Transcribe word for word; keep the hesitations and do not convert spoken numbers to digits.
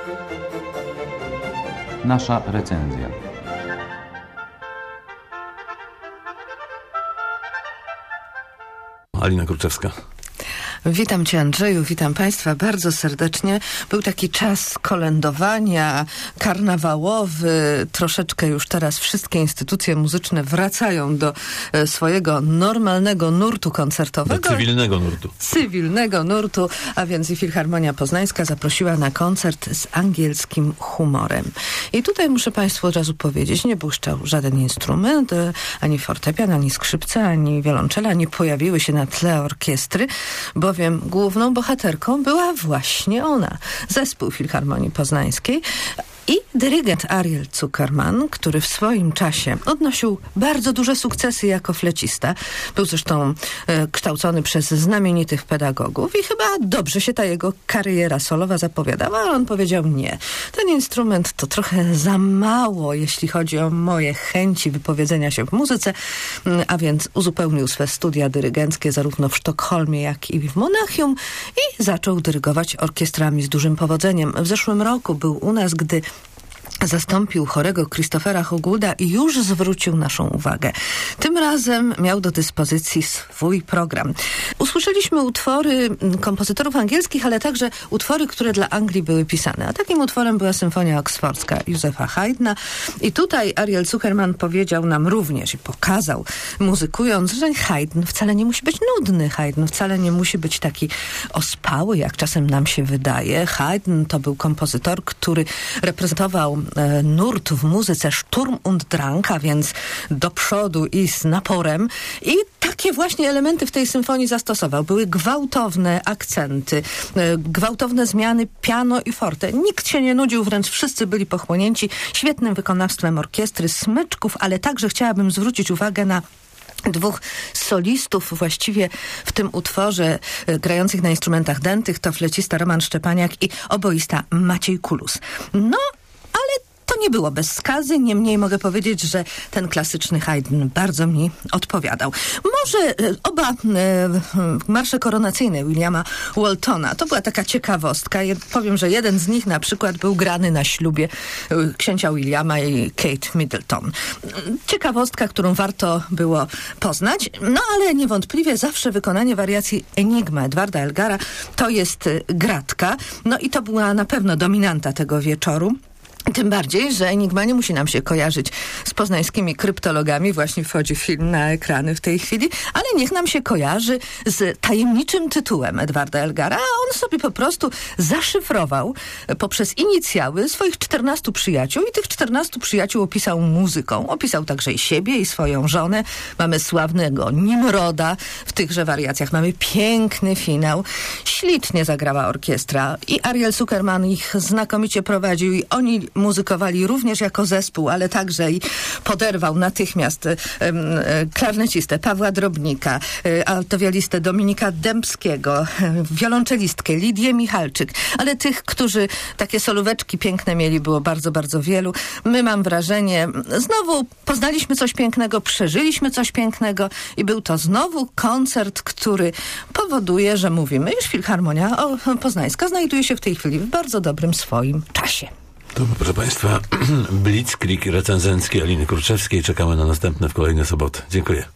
Nasza recenzja. Alina Kruczewska. Witam Cię, Andrzeju, witam Państwa bardzo serdecznie. Był taki czas kolędowania, karnawałowy. Troszeczkę już teraz wszystkie instytucje muzyczne wracają do e, swojego normalnego nurtu koncertowego. Do cywilnego nurtu. Cywilnego nurtu, a więc i Filharmonia Poznańska zaprosiła na koncert z angielskim humorem. I tutaj muszę Państwu od razu powiedzieć, nie błyszczał żaden instrument, e, ani fortepian, ani skrzypce, ani wiolonczela, nie pojawiły się na tle orkiestry, bowiem główną bohaterką była właśnie ona, zespół Filharmonii Poznańskiej i dyrygent Ariel Zuckerman, który w swoim czasie odnosił bardzo duże sukcesy jako flecista. Był zresztą e, kształcony przez znamienitych pedagogów i chyba dobrze się ta jego kariera solowa zapowiadała, ale on powiedział nie. Ten instrument to trochę za mało, jeśli chodzi o moje chęci wypowiedzenia się w muzyce, a więc uzupełnił swe studia dyrygenckie zarówno w Sztokholmie, jak i w Monachium i zaczął dyrygować orkiestrami z dużym powodzeniem. W zeszłym roku był u nas, gdy zastąpił chorego Christophera Hogwood'a i już zwrócił naszą uwagę. Tym razem miał do dyspozycji swój program. Usłyszeliśmy utwory kompozytorów angielskich, ale także utwory, które dla Anglii były pisane. A takim utworem była Symfonia Oksfordzka Józefa Haydna. I tutaj Ariel Zuckerman powiedział nam również i pokazał, muzykując, że Haydn wcale nie musi być nudny. Haydn wcale nie musi być taki ospały, jak czasem nam się wydaje. Haydn to był kompozytor, który reprezentował nurt w muzyce Sturm und Drang, a więc do przodu i z naporem. I takie właśnie elementy w tej symfonii zastosował. Były gwałtowne akcenty, gwałtowne zmiany piano i forte. Nikt się nie nudził, wręcz wszyscy byli pochłonięci świetnym wykonawstwem orkiestry, smyczków, ale także chciałabym zwrócić uwagę na dwóch solistów właściwie w tym utworze grających na instrumentach dętych. To flecista Roman Szczepaniak i oboista Maciej Kulus. No, ale to nie było bez skazy, niemniej mogę powiedzieć, że ten klasyczny Haydn bardzo mi odpowiadał. Może e, oba e, marsze koronacyjne Williama Waltona, to była taka ciekawostka. Je, powiem, że jeden z nich na przykład był grany na ślubie e, księcia Williama i Kate Middleton. Ciekawostka, którą warto było poznać, no ale niewątpliwie zawsze wykonanie wariacji Enigma Edwarda Elgara to jest e, gratka, no i to była na pewno dominanta tego wieczoru. Tym bardziej, że Enigma nie musi nam się kojarzyć z poznańskimi kryptologami. Właśnie wchodzi film na ekrany w tej chwili. Ale niech nam się kojarzy z tajemniczym tytułem Edwarda Elgara. A on sobie po prostu zaszyfrował poprzez inicjały swoich czternastu przyjaciół i tych czternastu przyjaciół opisał muzyką. Opisał także i siebie, i swoją żonę. Mamy sławnego Nimroda w tychże wariacjach. Mamy piękny finał. Ślicznie zagrała orkiestra i Ariel Zuckerman ich znakomicie prowadził i oni muzykowali również jako zespół, ale także i poderwał natychmiast um, klarnecistę Pawła Drobnika, altowiolistę Dominika Dębskiego, wiolonczelistkę Lidię Michalczyk, ale tych, którzy takie solóweczki piękne mieli, było bardzo, bardzo wielu. My, mam wrażenie, znowu poznaliśmy coś pięknego, przeżyliśmy coś pięknego i był to znowu koncert, który powoduje, że mówimy, iż Filharmonia Poznańska znajduje się w tej chwili w bardzo dobrym swoim czasie. To, proszę Państwa, blitzkrieg recenzencki Aliny Kruczewskiej. Czekamy na następne w kolejne soboty. Dziękuję.